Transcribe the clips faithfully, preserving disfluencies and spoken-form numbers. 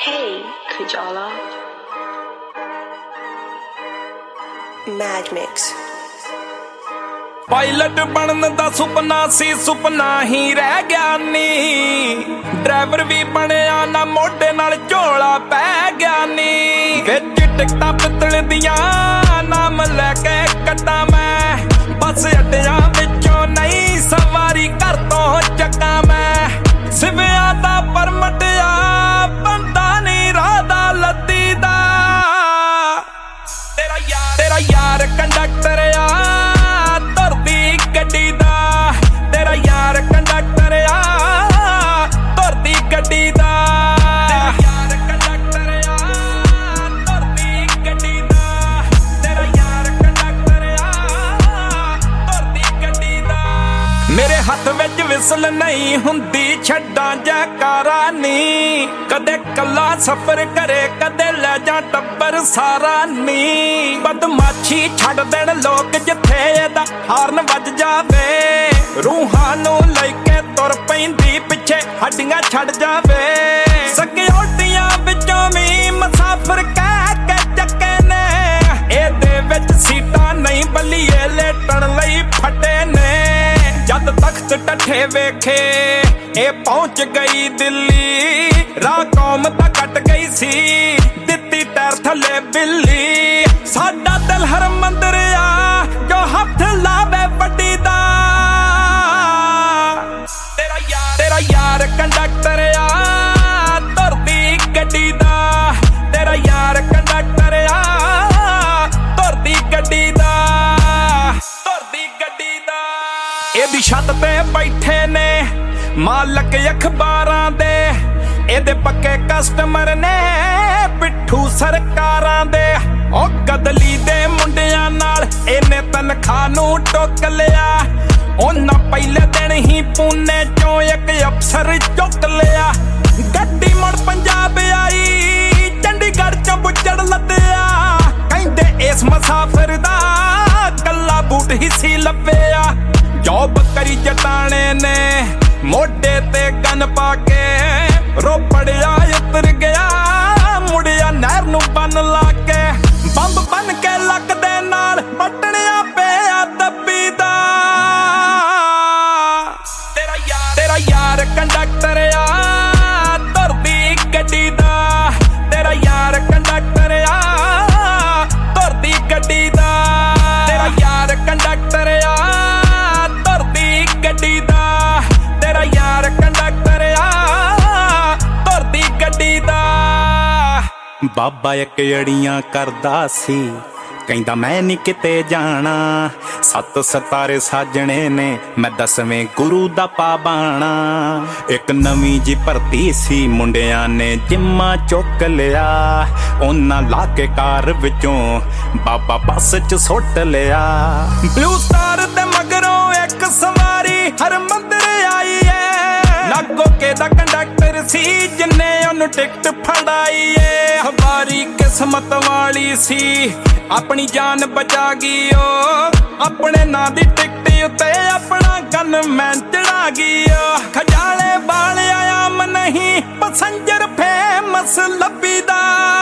Hey, Kujala. Mad Mix. Pilot ਬਣਨ ਦਾ ਸੁਪਨਾ ਸੀ, ਸੁਪਨਾ ਹੀ ਰਹਿ ਗਿਆ ਨੀ। ਡਰਾਈਵਰ ਵੀ ਬਣਿਆ ਨਾ, ਮੋਢੇ ਨਾਲ ਝੋਲਾ ਪੈ ਗਿਆ ਨੀ। ਵਿੱਚ ਟਿਕਟਾਂ ਪਿੱਤਲ ਦੀਆਂ ਨਾਮ ਲੈ ਕੇ ਕੱਟਾਂ ਮੈਂ, ਬੱਸ ਅੱਡਿਆਂ ਵਿੱਚੋਂ ਨਹੀਂ ਸਵਾਰੀ ਘਰ ਤੋਂ ਚੱਕਾਂ ਮੈਂ। ਸਿਵਿਆਂ ਦਾ ਪਰਮਟ ਆ ਬੰਦਾ ਨੀ ਰਾਹ ਦਾ ਲੱਦੀ ਦਾ। ਤੇਰਾ ਯਾਰ ਤੇਰਾ ਯਾਰ ਕੰਡਕਟਰ ਆ ਗੱਡੀ ਦਾ, ਤੇਰਾ ਯਾਰ ਕੰਡਕਟਰ ਆ ਤੁਰਦੀ ਗੱਡੀ ਦਾ। ਤੇਰਾ ਯਾਰ ਕੰਡਕਟਰ ਆ ਤੁਰਦੀ ਗੱਡੀ ਦਾ, ਤੇਰਾ ਯਾਰ ਕੰਡਕਟਰ ਆ ਤੁਰਦੀ ਗੱਡੀ ਦਾ। ਮੇਰੇ ਹੱਥ ਵਿੱਚ ਵਿਸਲ ਨਹੀਂ ਹੁੰਦੀ, ਛੱਡਾਂ ਜੈਕਾਰਾ ਨੀ। ਕਦੇ ਕੱਲਾ ਸਫ਼ਰ ਕਰੇ, ਕਦੇ ਲੈ ਜਾ ਟੱਬਰ ਸਾਰਾ ਨੀ। ਬਦਮਾਸ਼ੀ ਛੱਡ ਦੇਣ ਲੋਕ ਜਿੱਥੇ ਇਹਦਾ ਹਾਰਨ ਵੱਜ ਜਾਵੇ। ਰੂਹਾਂ ਨੂੰ ਲੈ ਕੇ ਤੁਰ ਪੈਂਦੀ ਪਿੱਛੇ ਹੱਡੀਆਂ ਛੱਡ ਜਾਵੇ। ਸਿਕਿਉਰਟੀਆਂ ਵਿੱਚੋਂ ਵੀ ਮੁਸਾਫਰ ਕਹਿ ਕੇ ਚੱਕੇ ਨੇ। ਇਹਦੇ ਵਿੱਚ ਸੀਟਾਂ ਨਹੀਂ ਬੱਲੀਏ ਲੇਟਣ ਲਈ ਫੱਟੇ ਨੇ। ਜਦ ਤਖਤ ਟੱਠੇ ਵੇਖੇ ਇਹ ਪਹੁੰਚ ਗਈ ਦਿੱਲੀ। ਰਾਹ ਕੌਮ ਤਾਂ ਕੱਟ ਗਈ ਸੀ, ਦਿੱਤੀ ਟੈਰ ਥੱਲੇ ਬਿੱਲੀ। ਸਾਡਾ ਦਿਲ ਹਰ ਮੰਦਰ ਆ ਜੋ ਹੱਥ ਲਾਵੇ ਵੱਡੀ ਦਾ। ਤੇਰਾ ਯਾਰ ਤੇਰਾ ਯਾਰ ਕੰਡਕਟਰ ਆ ਤੁਰਦੀ ਗੱਡੀ ਦਾ, ਤੇਰਾ ਯਾਰ ਕੰਡਕਟਰ ਆ ਤੁਰਦੀ ਗੱਡੀ ਦਾ, ਤੁਰਦੀ ਗੱਡੀ ਦਾ। ਇਹਦੀ ਛੱਤ ਤੇ ਬੈਠੇ ਨੇ ਮਾਲਕ ਅਖਬਾਰਾਂ ਦੇ, ਇਹਦੇ ਪੱਕੇ ਕਸਟਮਰ ਨੇ ਪਿੱਠੂ ਸਰਕਾਰਾਂ ਦੇ। ਉਹ ਗਦਲੀ ਦੇ ਮੁੰਡਿਆਂ ਨਾਲ ਇਹਨੇ ਤਨਖਾਹ ਨੂੰ ਟੋਕ ਲਿਆ। ਉਹਨਾਂ ਪਹਿਲੇ ਦਿਨ ਹੀ ਪੂਨੇ ਚੋਂ ਇੱਕ ਅਫਸਰ ਚੁੱਕ ਲਿਆ। ਗੱਡੀ ਮੁੜ ਪੰਜਾਬ ਆਈ, ਚੰਡੀਗੜ੍ਹ ਚੋਂ ਬੁੱਚੜ ਲੱਦਿਆ। ਕਹਿੰਦੇ ਇਸ ਮੁਸਾਫਰ ਦਾ ਕੱਲਾ ਬੂਟ ਹੀ ਸੀ ਲੱਭਿਆ। ਜੋਬ ਕਰੀ ਜਟਾਣੇ ਨੇ ਮੋਢੇ ਤੇ ਗਨ ਪਾ ਕੇ, ਰੋਪੜਿਆ ਉਤਰ ਗਿਆ ਮੁੜਿਆ ਨਹਿਰ ਨੂੰ ਬੰਨ ਲਾ ਕੇ। ਬੰਬ ਬਨ ਕੇ ਲੱਕ ਦੇ ਨਾਲ ਪਟਣਿਆ ਪਿਆ ਦੱਬੀ ਦਾ। ਤੇਰਾ ਯਾਰ ਤੇਰਾ ਯਾਰ ਕੰਡਕਟਰ ਆ ਤੁਰਦੀ ਗੱਡੀ ਦਾ, ਤੇਰਾ ਯਾਰ ਕੰਡਕਟਰ ਆ ਤੁਰਦੀ ਗੱਡੀ ਦਾ। ਤੇਰਾ ਯਾਰ ਕੰਡਕਟਰ ਆ ਤੁਰਦੀ ਗੱਡੀ ਦਾ, ਤੇਰਾ ਯਾਰ ਕੰਡਕਟਰ ਆ ਤੁਰਦੀ ਗੱਡੀ ਦਾ। ਬਾਬਾ ਇੱਕ ਅੜੀਆਂ ਕਰਦਾ ਸੀ, ਕਹਿੰਦਾ ਮੈਂ ਨੀ ਕਿਤੇ ਜਾਣਾ। ਸੱਤ ਸਿਤਾਰੇ ਸਾਜਣੇ ਨੇ ਮੈਂ ਦਸਵੇਂ ਗੁਰੂ ਦਾ ਪਾਬਾਣਾ। ਇੱਕ ਨਵੀਂ ਜੀ ਭਰਤੀ ਸੀ, ਮੁੰਡਿਆਂ ਨੇ ਜਿੰਮਾ ਚੁੱਕ ਲਿਆ। ਉਹਨਾਂ ਲਾ ਕੇ ਕਾਰ ਵਿੱਚੋਂ ਬਾਬਾ ਬੱਸ ਚ ਸੁੱਟ ਲਿਆ। ਬਲੂ ਸਟਾਰ ਤੇ ਮਗਰੋਂ ਇੱਕ ਸਵਾਰੀ ਹਰ ਮੰਦਰ ਆਈ ਏ। ਨਾਗੋ ਕੇ ਦਾ ਕੰਡਕਟਰ ਸੀ ਜਿੰਨੇ ਉਹਨੂੰ ਟਿਕਟ ਫੜਾਈ ਏ। ਹਵਾਰੀ ਕਿਸਮਤ ਵਾਲੀ ਸੀ, ਆਪਣੀ ਜਾਨ ਬਚਾ ਗਈ ਓ। ਆਪਣੇ ਨਾਂ ਦੀ ਟਿਕਟ ਉੱਤੇ ਆਪਣਾ ਗਨਮੈਨ ਚੜਾ ਗਈ ਓ। ਖਜਾਲੇ ਵਾਲਿਆ ਆਮ ਨਹੀਂ, ਪੈਸੰਜਰ ਫੇਮਸ ਲੱਭੀ ਦਾ।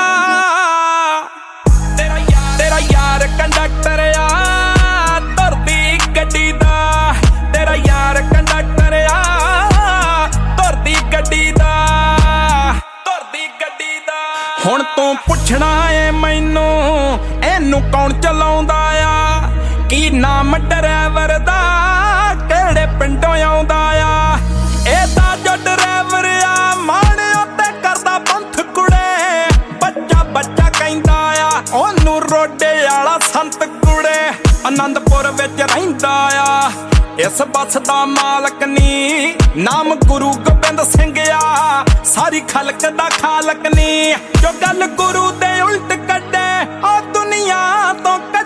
ਤੇਰਾ ਯਾਰ ਤੇਰਾ ਯਾਰ ਕੰਡਕਟਰ ਆ ਤੁਰਦੀ ਗੱਡੀ ਦਾ, ਤੇਰਾ ਯਾਰ ਕੰਡਕਟਰ ਆ ਤੁਰਦੀ ਗੱਡੀ ਦਾ, ਤੁਰਦੀ ਗੱਡੀ ਦਾ। ਹੁਣ ਤੂੰ ਪੁੱਛਣਾ ਏ ਮੈਨੂੰ ਇਹਨੂੰ ਕੌਣ ਚਲਾਉਂਦਾ ਆ? ਕੀ ਨਾਮ ਡਰਾਈਵਰ ਦਾ, ਕਿਹੜੇ ਪਿੰਡੋਂ ਆਉਂਦਾ ਆ? ਇਹਦਾ ਜੋ ਡਰਾਈਵਰ ਆ ਮਾਣਿਓ ਤੇ ਕਰਦਾ ਪੰਥ ਕੁੜੇ। ਬੱਚਾ ਬੱਚਾ ਕਹਿੰਦਾ ਆ ਉਹਨੂੰ ਰੋਡੇ ਵਾਲਾ ਸੰਤ ਕੁੜੇ। ਆਨੰਦਪੁਰ ਵਿੱਚ ਰਹਿੰਦਾ ਆ, ਇਸ ਬੱਸ ਦਾ ਮਾਲਕ ਨੀ। ਨਾਮ ਗੁਰੂ ਗੋਬਿੰਦ ਸਿੰਘ ਆ, ਸਾਰੀ ਖਲਕ ਦਾ ਖਾਲਕ ਨੀ। ਜੋ ਗੱਲ ਗੁਰੂ ਦੇ ਉਲਟ ਕੱਢੇ ਉਹ ਦੁਨੀਆ ਤੋਂ